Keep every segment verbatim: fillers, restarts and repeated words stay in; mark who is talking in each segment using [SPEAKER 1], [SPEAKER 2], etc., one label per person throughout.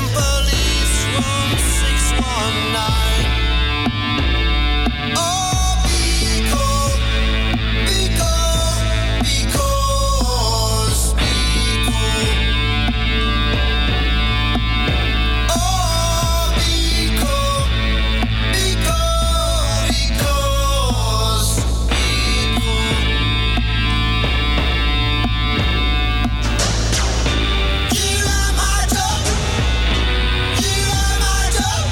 [SPEAKER 1] You are my dog.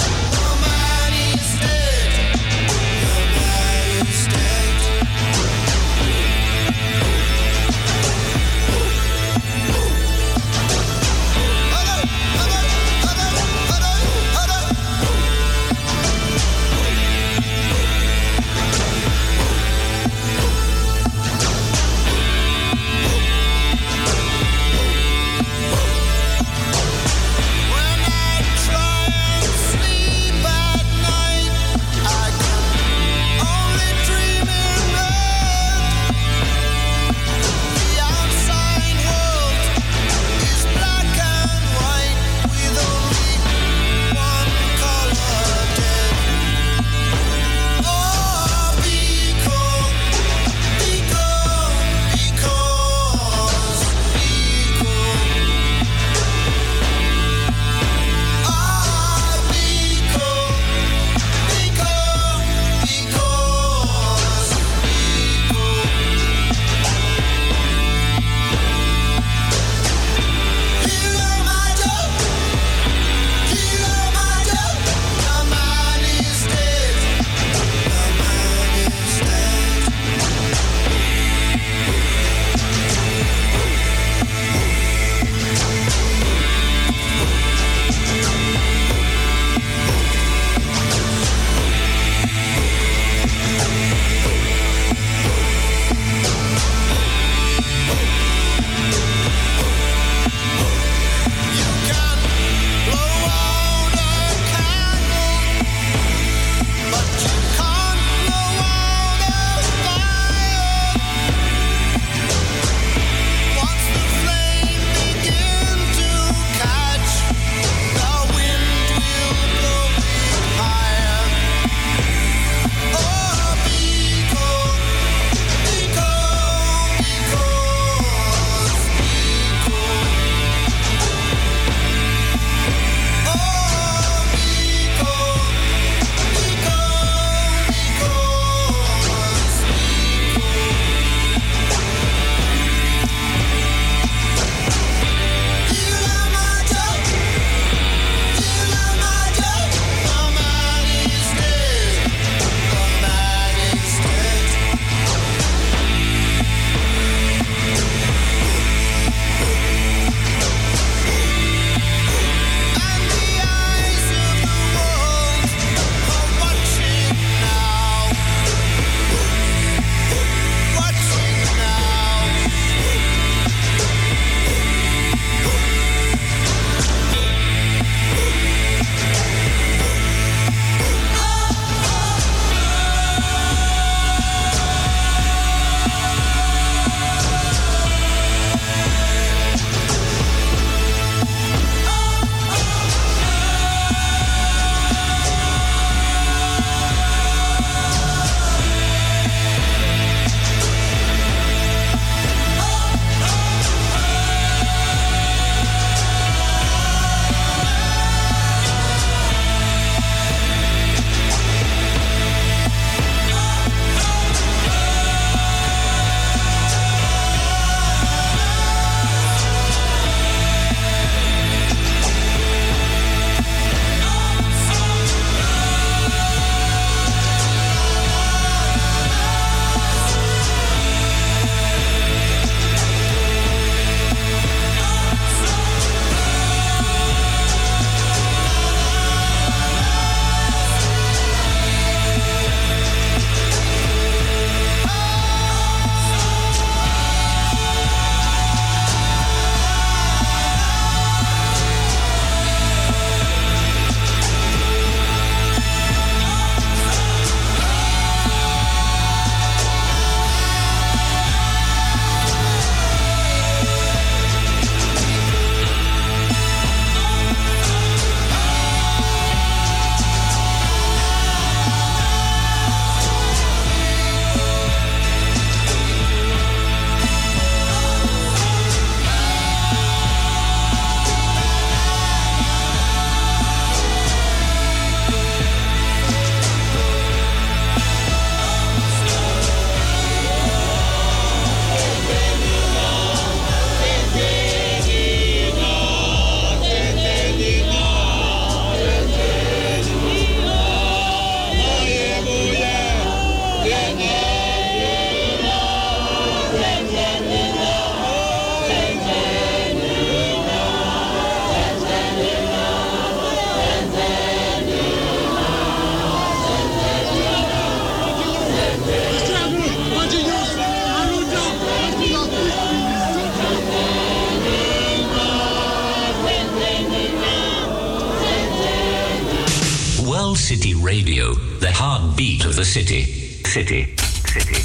[SPEAKER 1] Pearl City Radio, the heartbeat of the city. City, city.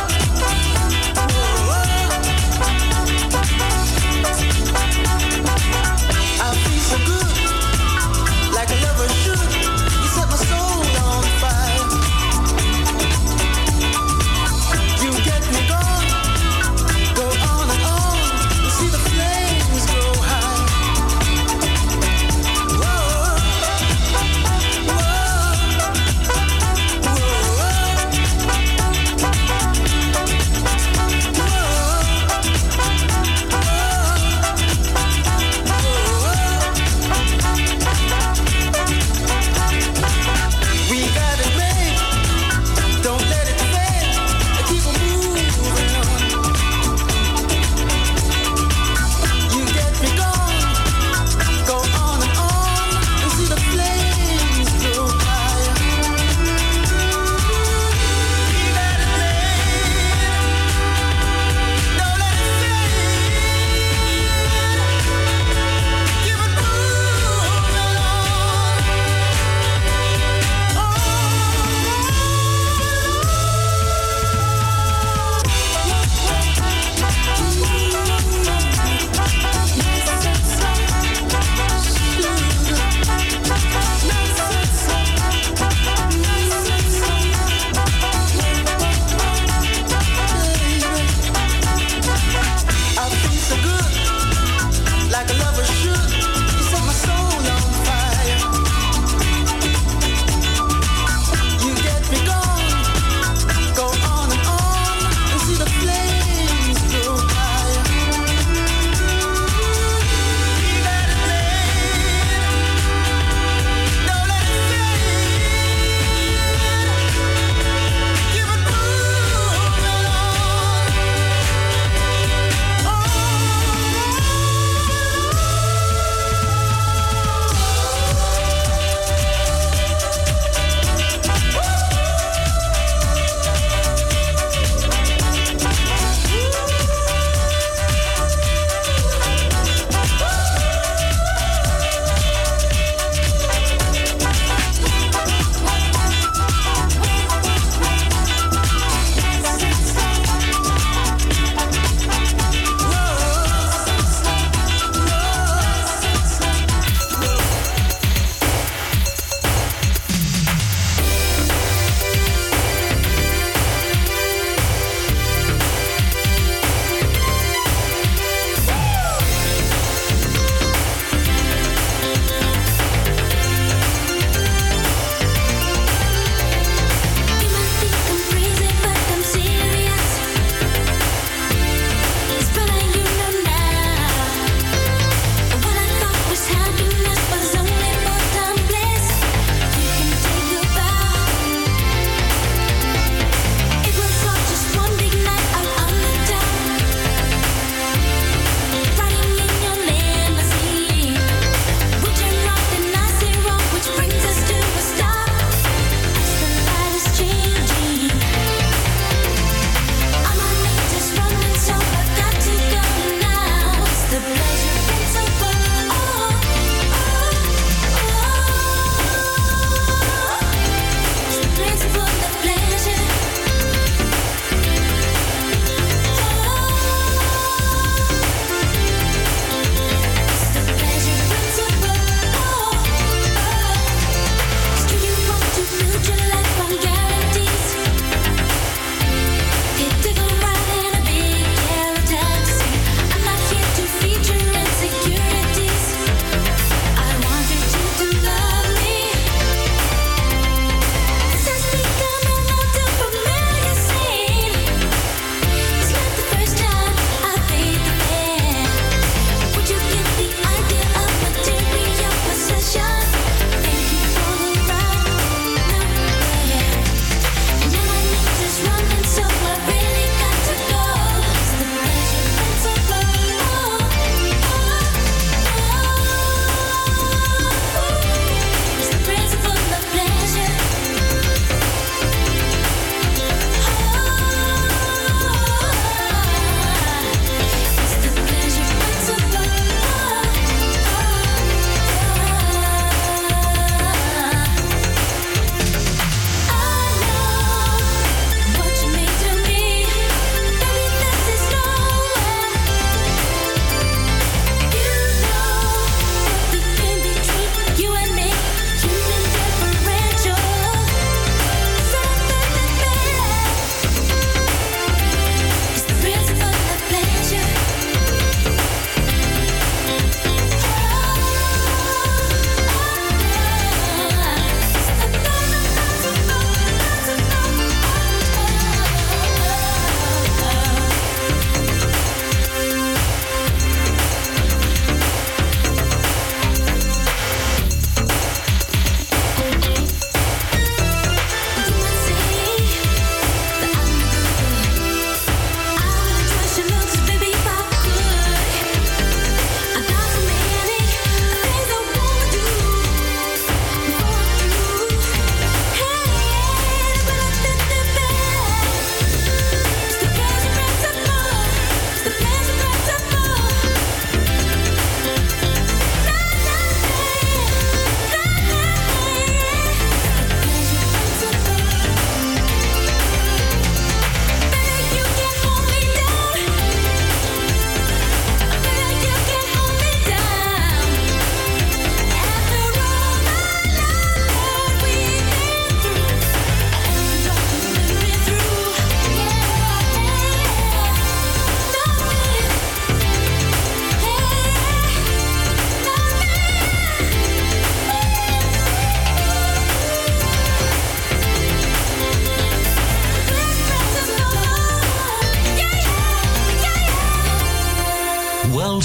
[SPEAKER 2] Whoa.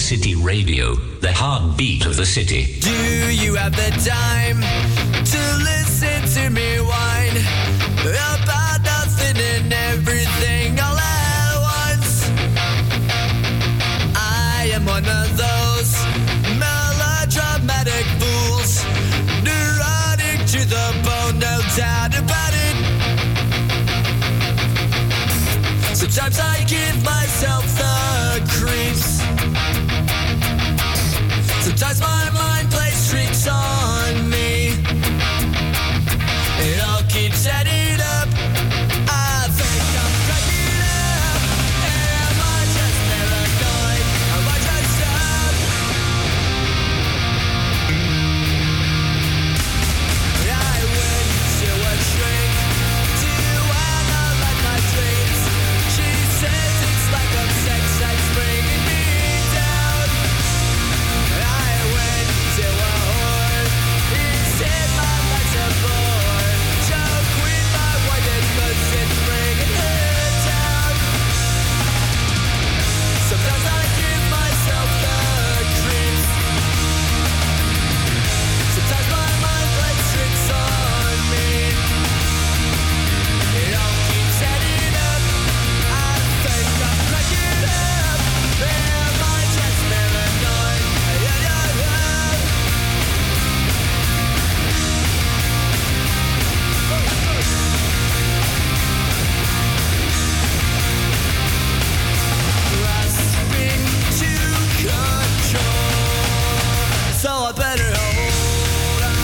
[SPEAKER 1] City Radio, the heartbeat of the city.
[SPEAKER 2] Do you have the time to listen to me whine about nothing and everything all at once? I am one of those melodramatic fools, neurotic to the bone, no doubt about it. Sometimes I give myself the creeps. Sometimes my mind plays tricks on me. It all keeps adding up. I think I'm cracking up. Am I just paranoid? Am I just up? I went to a shrink to analyze my dreams. She says it's like a sex that's bringing me down. I went to a whore. He said my life's a bore. Choke with my wife because it's bringing her down. Sometimes I give myself the creeps. Sometimes my mind plays tricks on me. It all keeps adding up. I think I'm cracking up. Am I just paranoid? Yeah, yeah, yeah. Grasping to control, so I better hold on.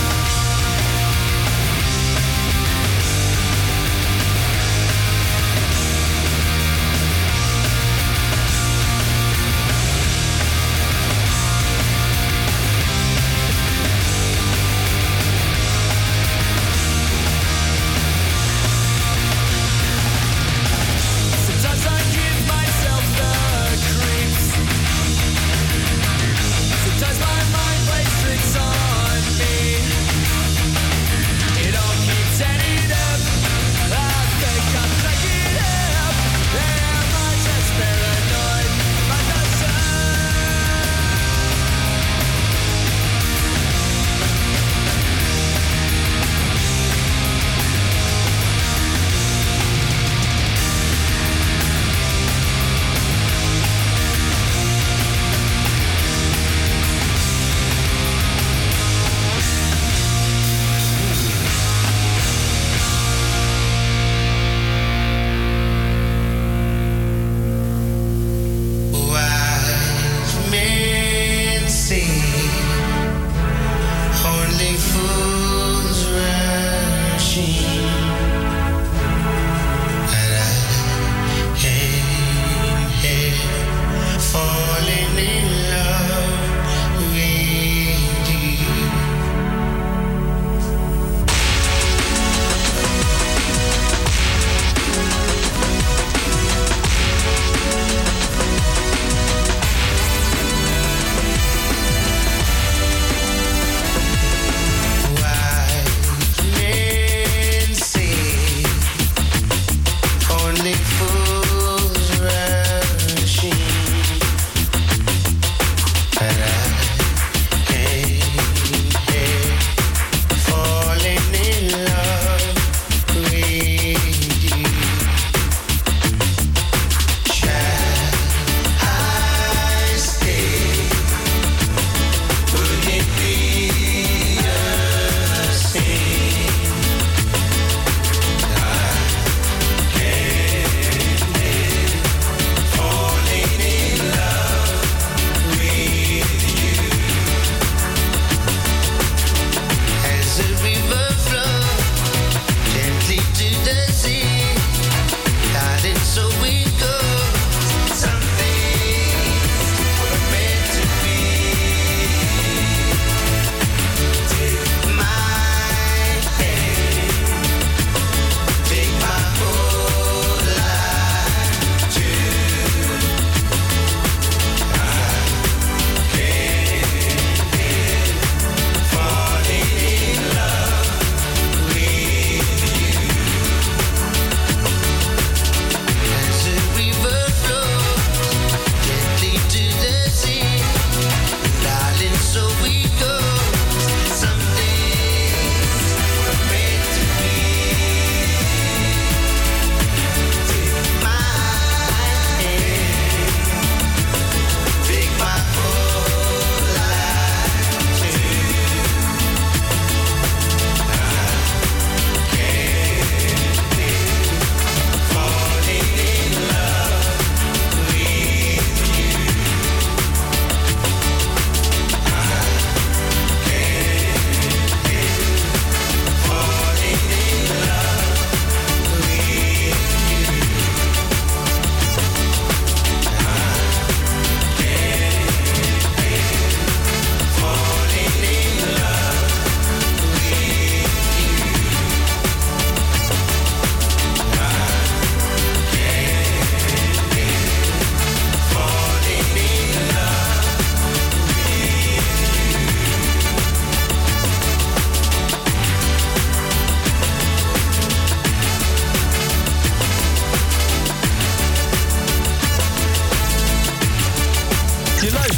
[SPEAKER 2] Sometimes I give myself the creeps. Sometimes my mind plays tricks on me. It all keeps adding up. I think I'm cracking up. Am I just paranoid? Am I just up? Wise men say only fools rush in, but I came here falling in love with you. Wise men say only fools rush in, but I came here falling in love with you. Shall I stay? Would it be a sin? I can't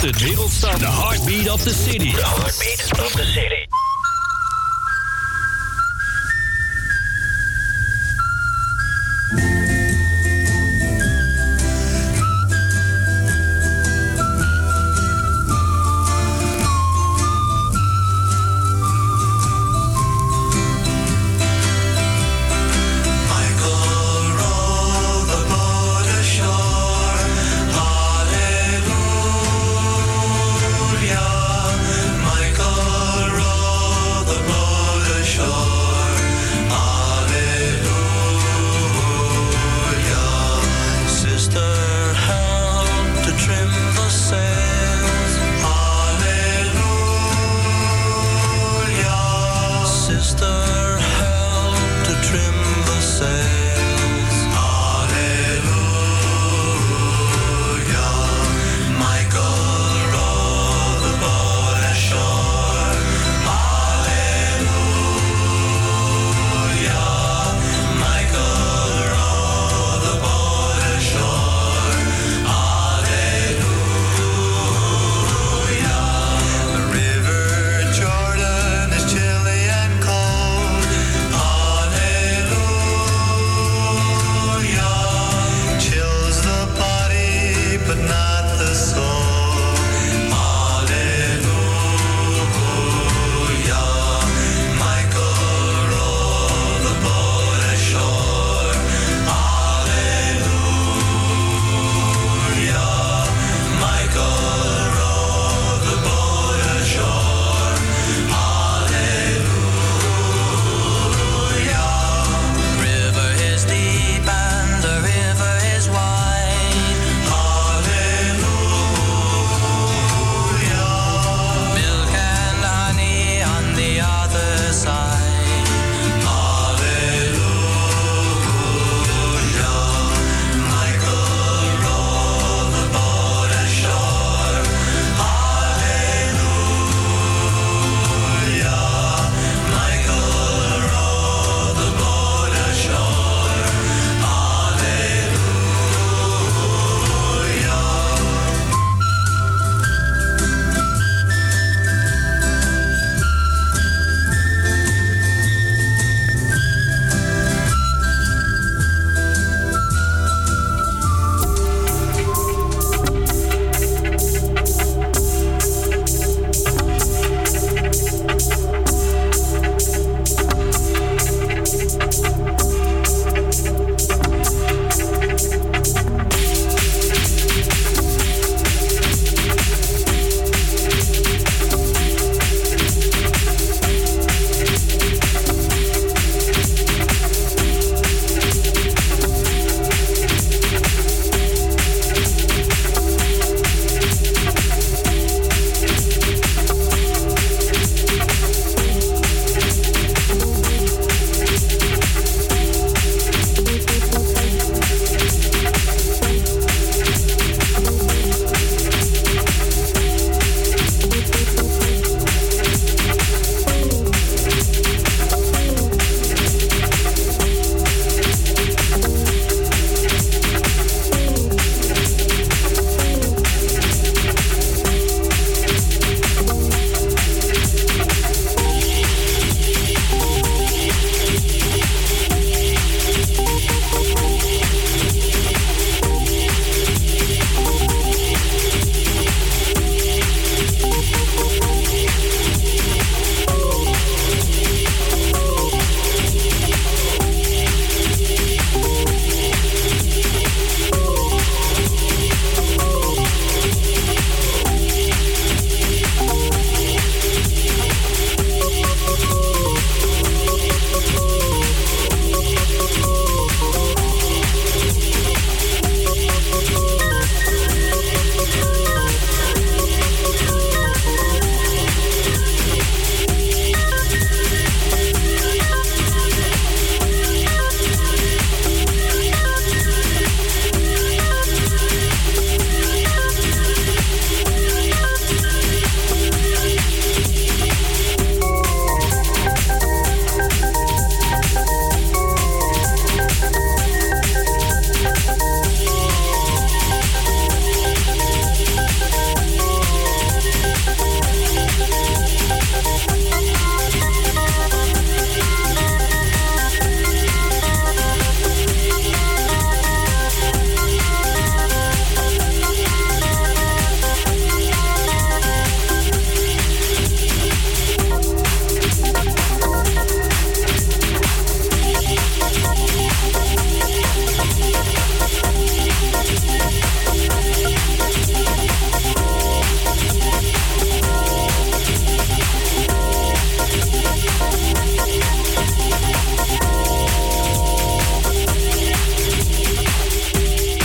[SPEAKER 3] de wereldstad. The heartbeat of the city.
[SPEAKER 1] The heartbeat of the city.
[SPEAKER 2] River is deep and the river is wide. Hallelujah.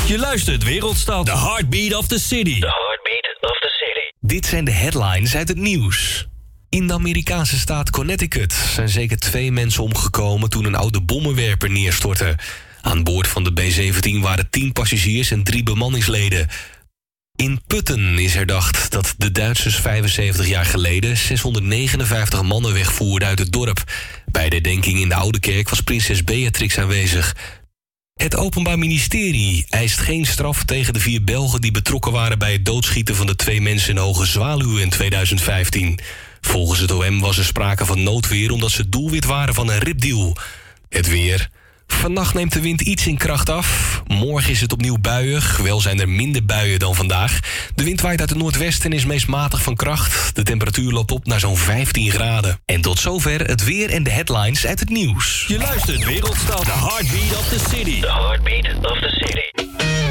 [SPEAKER 3] Je luistert Wereldstad. The heartbeat of the city.
[SPEAKER 1] The heartbeat of the city.
[SPEAKER 4] Dit zijn de headlines uit het nieuws. In de Amerikaanse staat Connecticut zijn zeker twee mensen omgekomen toen een oude bommenwerper neerstortte. Aan boord van de B zeventien waren tien passagiers en drie bemanningsleden. In Putten is herdacht dat de Duitsers vijfenzeventig jaar geleden zeshonderdnegenenvijftig mannen wegvoerden uit het dorp. Bij de herdenking in de Oude Kerk was prinses Beatrix aanwezig. Het Openbaar Ministerie eist geen straf tegen de vier Belgen die betrokken waren bij het doodschieten van de twee mensen in Hoge Zwaluw in tweeduizend vijftien. Volgens het O M was er sprake van noodweer omdat ze doelwit waren van een ripdeal. Het weer. Vannacht neemt de wind iets in kracht af. Morgen is het opnieuw buiig, wel zijn er minder buien dan vandaag. De wind waait uit het noordwesten en is meest matig van kracht. De temperatuur loopt op naar zo'n vijftien graden. En tot zover het weer en de headlines uit het nieuws.
[SPEAKER 3] Je luistert Wereldstad. The heartbeat of the city.
[SPEAKER 1] The heartbeat of the city.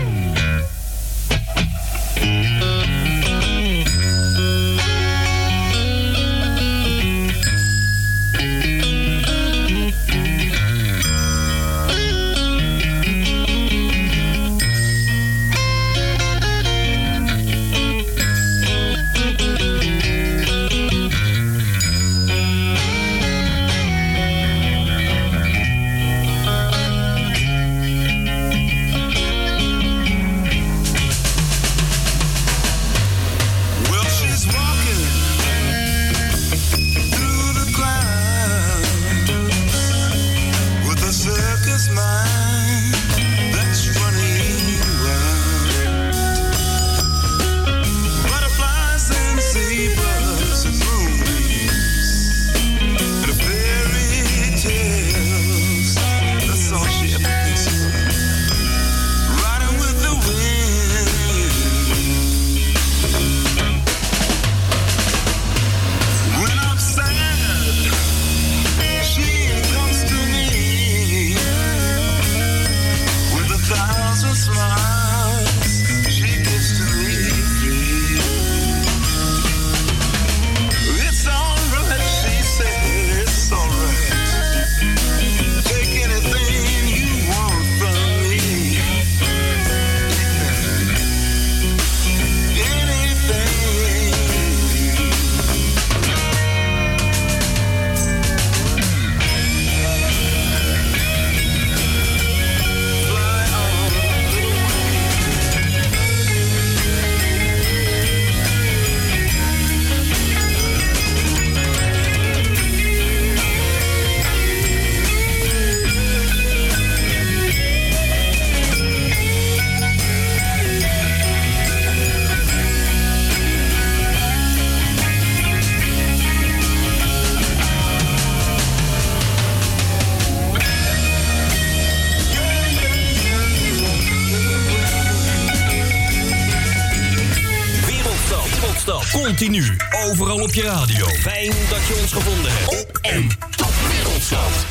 [SPEAKER 3] Continu, overal op je radio. Fijn dat je ons gevonden hebt. Op en top Wereldstad.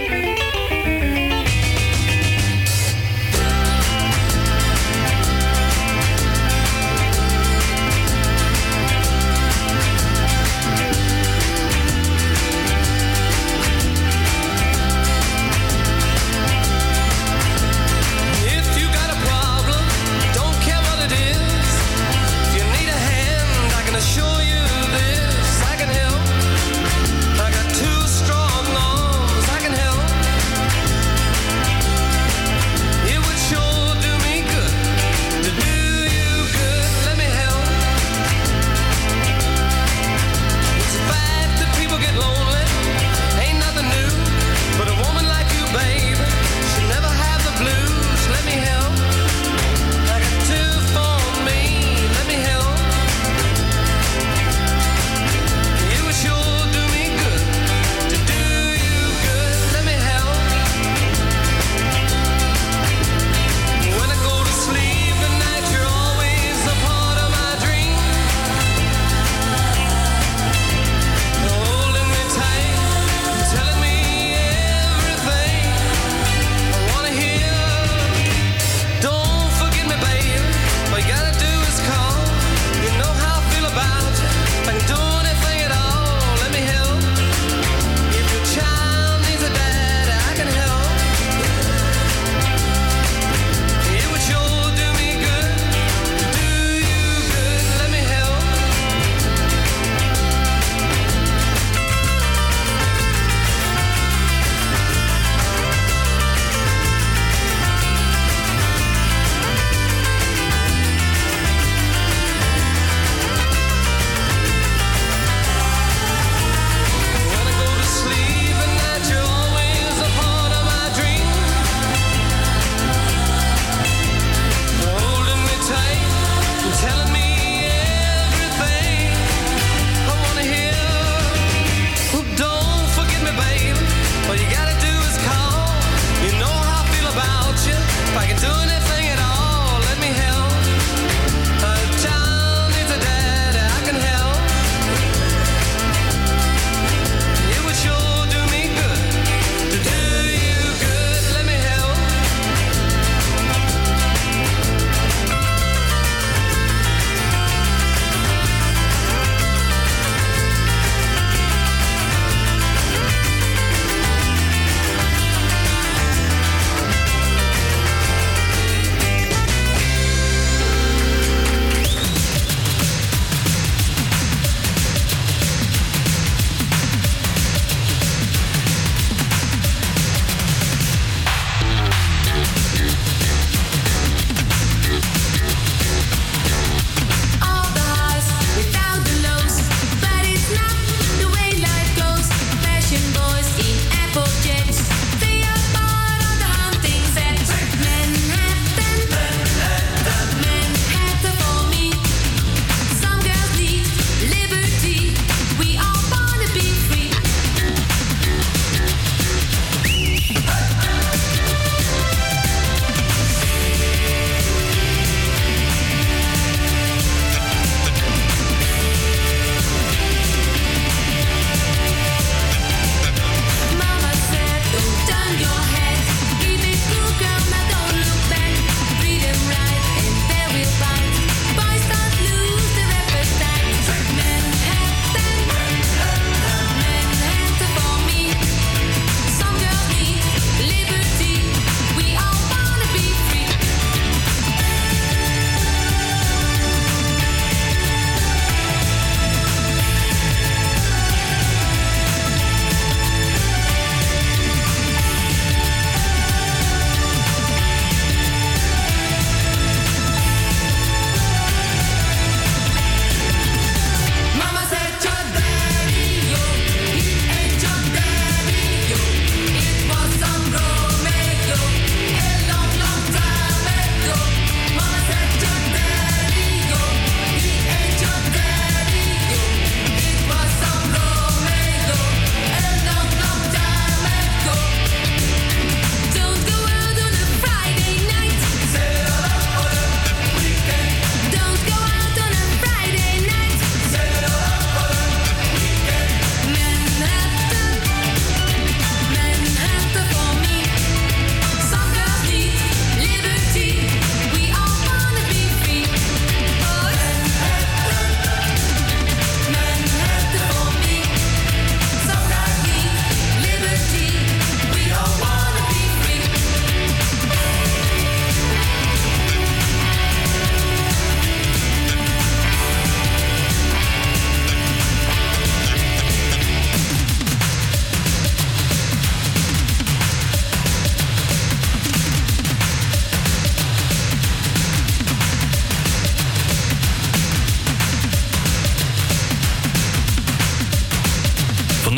[SPEAKER 2] Show you this, I can help. I got two strong arms, I can help.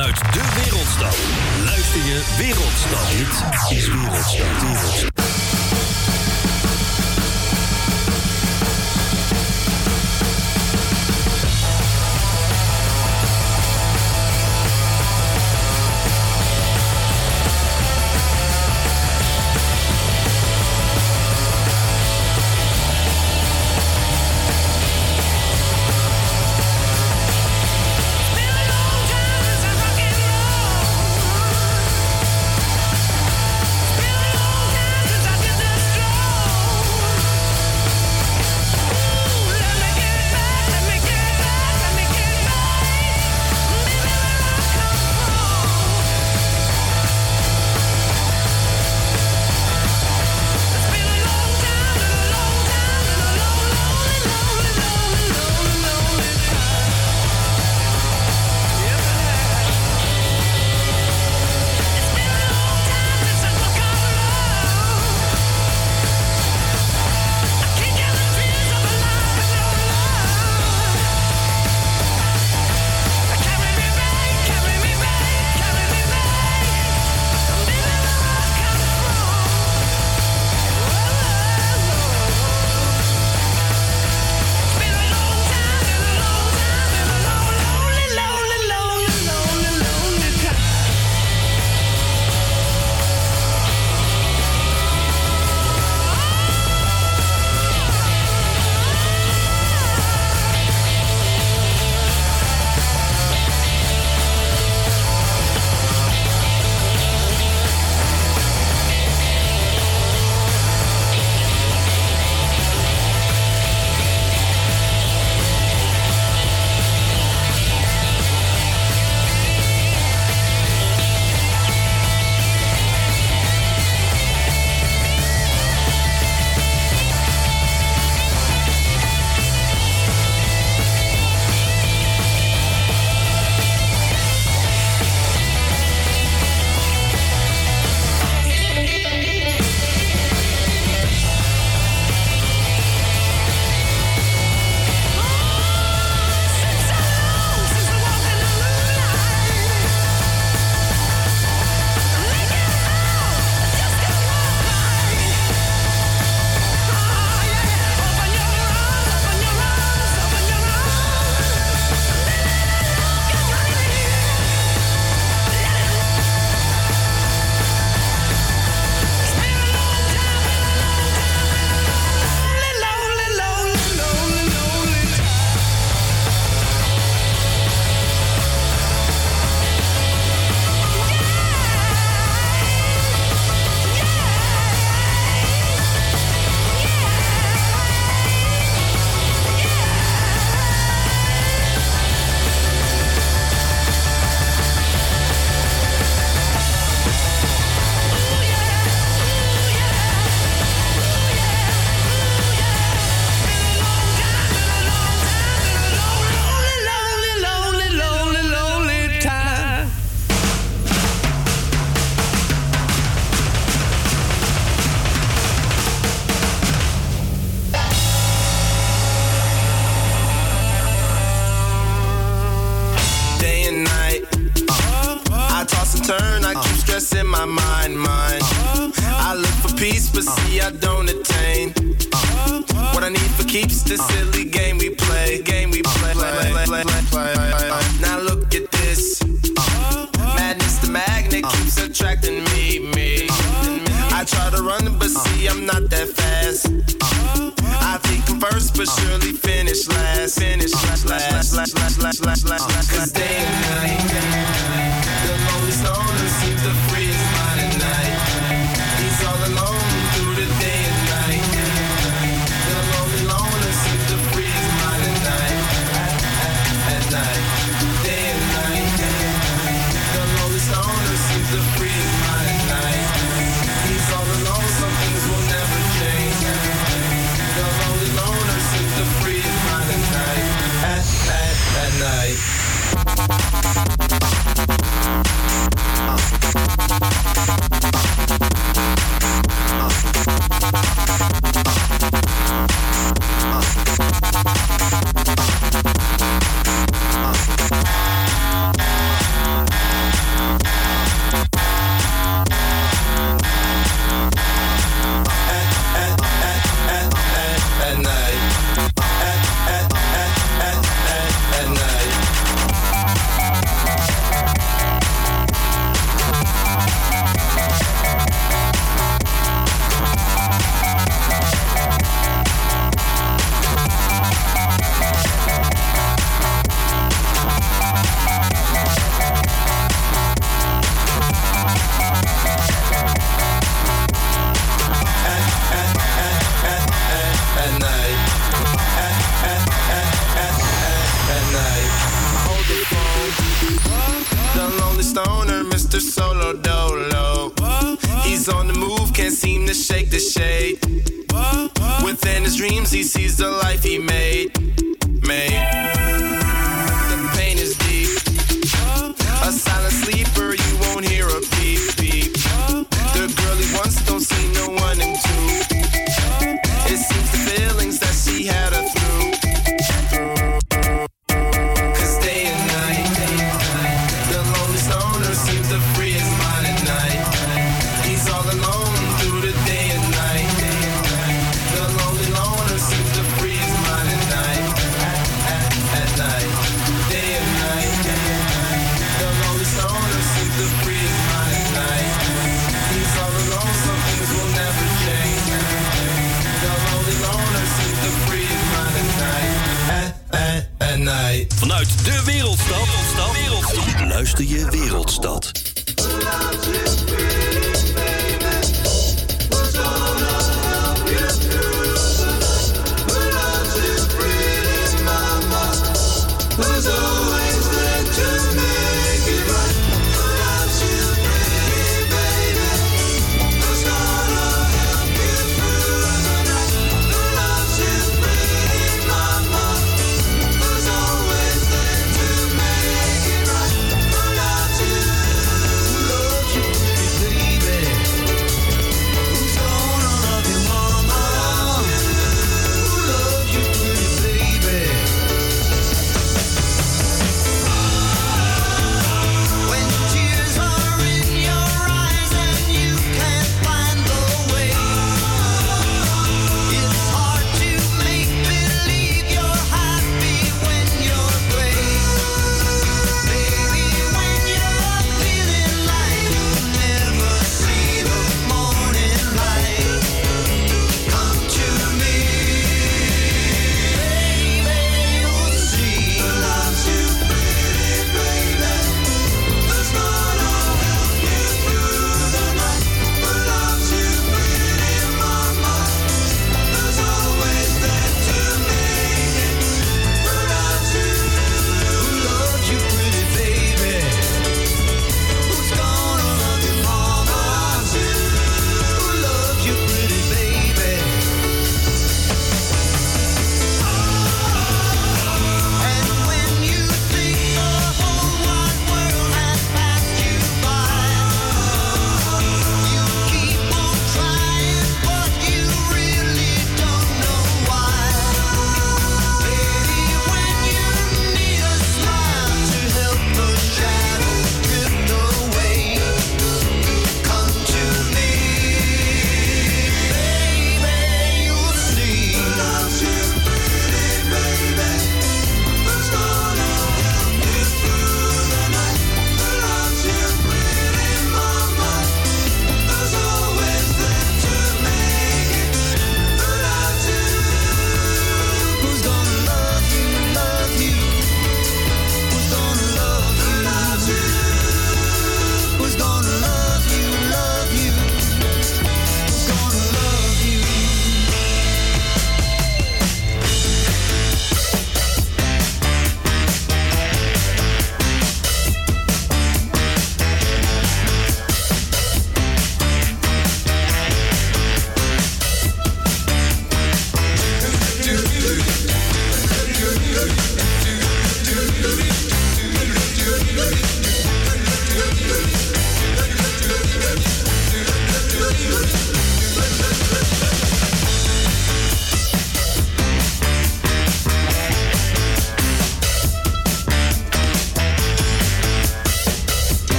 [SPEAKER 3] vanuit de Wereldstad. Luister je Wereldstad. Dit is Wereldstad. Wereldstad.
[SPEAKER 2] At, at, at night. Uh.
[SPEAKER 5] Mister Solo Dolo. He's on the move, can't seem to shake the shade. Within his dreams, he sees the life he made. Made. The pain is deep. A silent sleeper, you won't hear a beep beep. The girl he wants don't see no one in two. It seems the feelings that she had her through. Cause day and night, the lonely stoner seems to free his mind at night. He's all alone through the day and night. The lonely loner seems to free his mind at night. At, at, at night, day and night. The lonely stoner seems to free his mind at night. He's all alone, some things will never change. The lonely loner seems to free his mind at night. At, at, at night.
[SPEAKER 3] Vanuit de Wereldstad, Wereldstad, Wereldstad. Luister je Wereldstad.
[SPEAKER 5] Love is free.